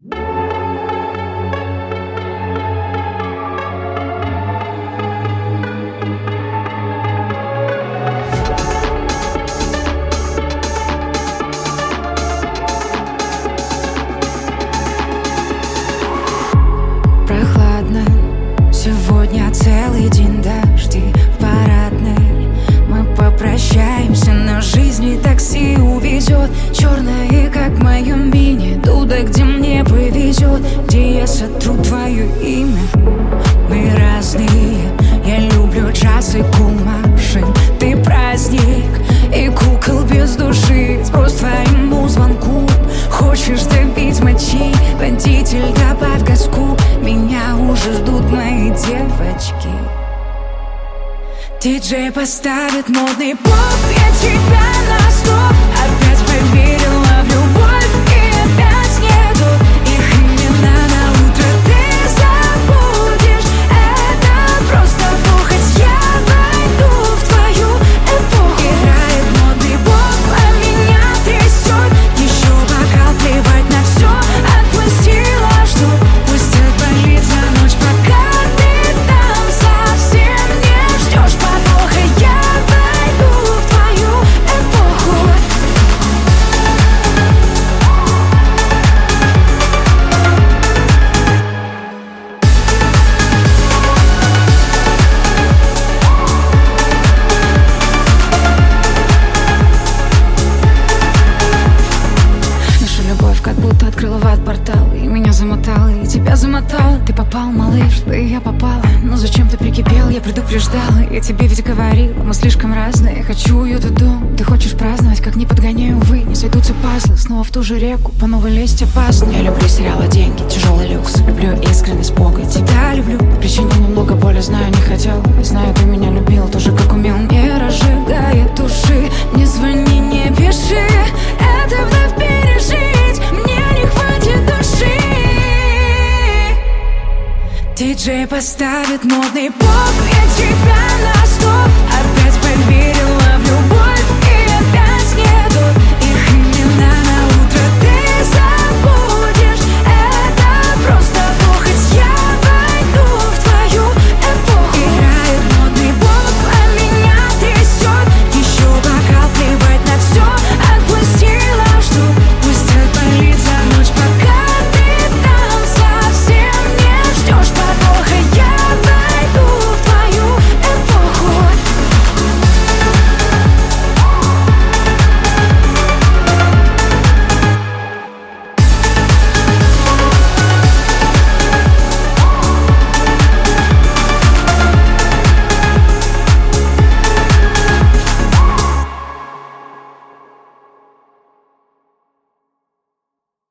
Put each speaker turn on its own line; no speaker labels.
Прохладно, сегодня целый день дожди в парадной. Мы попрощаемся, но жизнь и такси увезет. Черное, как мое мини, туда, где мне повезет, где я сотру твое имя. Мы разные, я люблю джаз и кул-машин. Ты праздник и кукол без души. Сброс твоему звонку. Хочешь добить мочи, водитель, добавь газку. Меня уже ждут мои девочки. Диджей поставит модный поп. Я тебя на стоп. Опять поверила в любовь и опять нету их имена на утро. Ты забудешь, это просто похоть. Я войду в твою эпоху. Играет модный поп, а меня трясет. Еще бокал, плевать на все. Отпустила, что пусть отболит за ночь, пока ты там совсем не ждешь подвоха. Я войду в твою эпоху. Наша любовь как будто открыла в ад портал. И меня замотало, и тебя замотало. Ты попал, малыш, да и я попала. Но зачем ты прикипел, я предупреждала. Я тебе ведь говорила, мы слишком разные. Я хочу уют и дом, ты хочешь праздновать. Как не подгоняю, увы, не сойдутся пазлы. Снова в ту же реку, по новой лезть опасно. Я люблю сериалы, деньги, тяжелый люкс. Люблю искренность, Бога, тебя люблю. Причинил немного боли, знаю, не хотел. И знаю, ты меня любил, тоже как умел. Не разжигает души, не звони, не пиши. Это вновь пережить, мне не хватит души. Диджей поставит модный поп. Я тебя на стоп. Опять поверь.